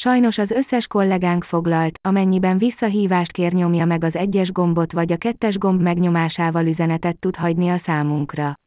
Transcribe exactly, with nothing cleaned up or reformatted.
Sajnos az összes kollégánk foglalt, amennyiben visszahívást kér, nyomja meg az egyes gombot vagy a kettes gomb megnyomásával üzenetet tud hagyni a számunkra.